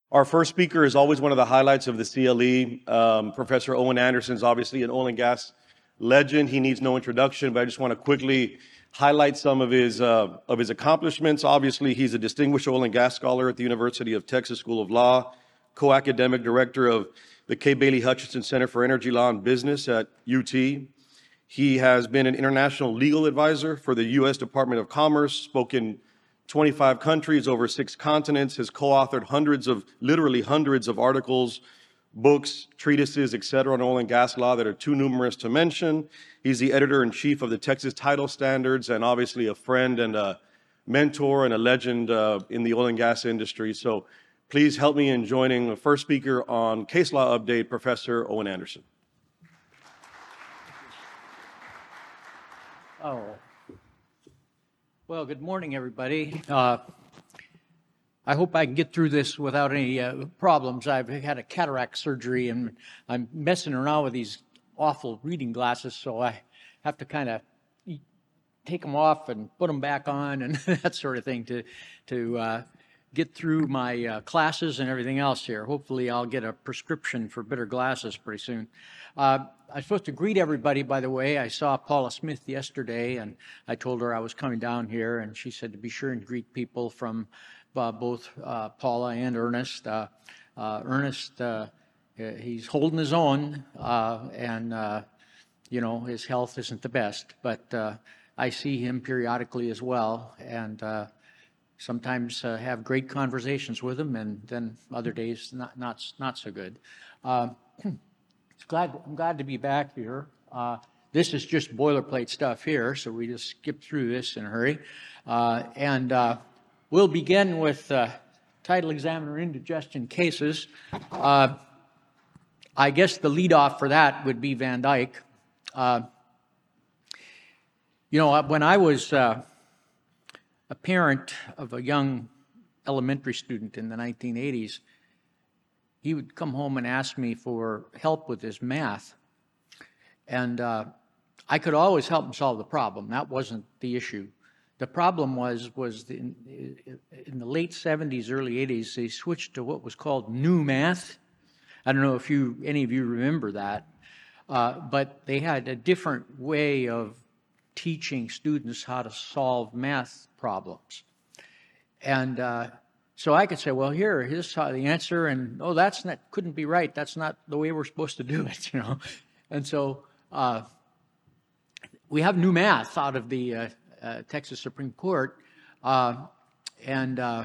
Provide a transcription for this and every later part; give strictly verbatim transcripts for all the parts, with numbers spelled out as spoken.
Our first speaker is always one of the highlights of the C L E. Um, Professor Owen Anderson is obviously an oil and gas legend. He needs no introduction, but I just want to quickly highlight some of his uh, of his accomplishments. Obviously, he's a distinguished oil and gas scholar at the University of Texas School of Law, co-academic director of the K. Bailey Hutchinson Center for Energy Law and Business at U T. He has been an international legal advisor for the U S Department of Commerce, spoken twenty-five countries, over six continents, has co-authored hundreds of, literally hundreds of articles, books, treatises, et cetera, on oil and gas law that are too numerous to mention. He's the editor-in-chief of the Texas Title Standards and obviously a friend and a mentor and a legend uh, in the oil and gas industry. So please help me in joining the first speaker on Case Law Update, Professor Owen Anderson. Oh. Well, good morning, everybody. Uh, I hope I can get through this without any uh, problems. I've had a cataract surgery, and I'm messing around with these awful reading glasses, so I have to kind of take them off and put them back on and that sort of thing to to uh, get through my uh, classes and everything else here. Hopefully, I'll get a prescription for better glasses pretty soon. Uh, I'm supposed to greet everybody, by the way. I saw Paula Smith yesterday, and I told her I was coming down here, and she said to be sure and greet people from uh, both uh, Paula and Ernest. Uh, uh, Ernest, uh, he's holding his own, uh, and, uh, you know, his health isn't the best, but uh, I see him periodically as well, and uh, sometimes uh, have great conversations with him, and then other days not not, not so good. Uh, Glad, I'm glad to be back here. Uh, this is just boilerplate stuff here, so we just skip through this in a hurry. Uh, and uh, we'll begin with uh, title examiner indigestion cases. Uh, I guess the leadoff for that would be Van Dyke. Uh, you know, when I was uh, a parent of a young elementary student in the nineteen eighties, he would come home and ask me for help with his math. And uh, I could always help him solve the problem. That wasn't the issue. The problem was, was the, in, in the late seventies, early eighties, they switched to what was called new math. I don't know if you any of you remember that. Uh, but they had a different way of teaching students how to solve math problems. And uh, So I could say, well, here, here's how the answer, and oh, that's not, couldn't be right. That's not the way we're supposed to do it, you know. And so uh, we have new math out of the uh, uh, Texas Supreme Court, uh, and uh,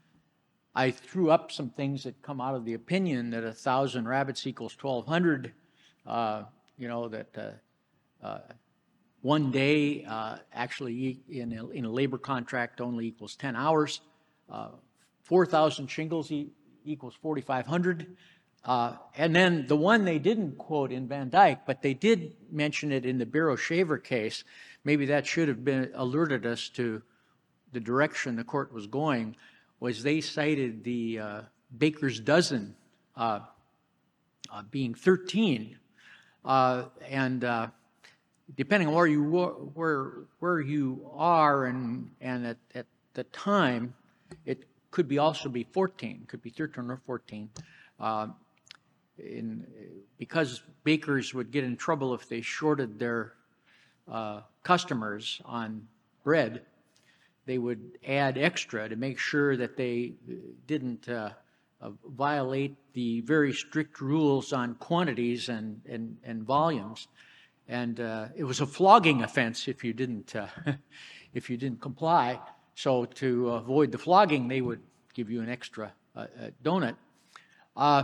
I threw up some things that come out of the opinion that a thousand rabbits equals twelve hundred. Uh, you know that uh, uh, one day uh, actually in a, in a labor contract only equals ten hours. Uh, four thousand shingles e- equals forty-five hundred. Uh, and then the one they didn't quote in Van Dyke, but they did mention it in the Barrow-Shaver case, maybe that should have been alerted us to the direction the court was going, was they cited the uh, baker's dozen uh, uh, being thirteen. Uh, and uh, depending on where you where where you are and, and at, at the time, it could be also be fourteen, could be thirteen or fourteen. Uh, in, because bakers would get in trouble if they shorted their uh, customers on bread, they would add extra to make sure that they didn't uh, uh, violate the very strict rules on quantities and, and, and volumes. And uh, it was a flogging offense if you didn't uh, if you didn't comply. So to avoid the flogging, they would give you an extra uh, uh, donut. Uh,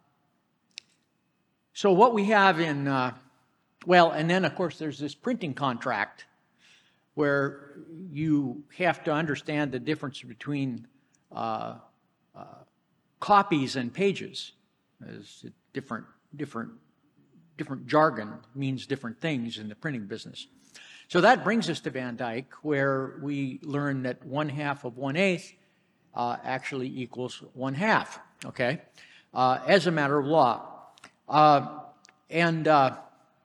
so what we have in, uh, well, and then of course there's this printing contract where you have to understand the difference between uh, uh, copies and pages. There's different, different, different jargon means different things in the printing business. So that brings us to Van Dyke, where we learn that one half of one eighth uh, actually equals one half, okay, uh, as a matter of law. Uh, and uh,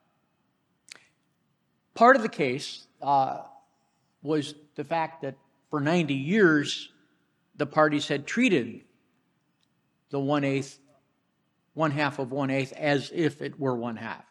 part of the case uh, was the fact that for ninety years, the parties had treated the one eighth, one half of one eighth as if it were one half.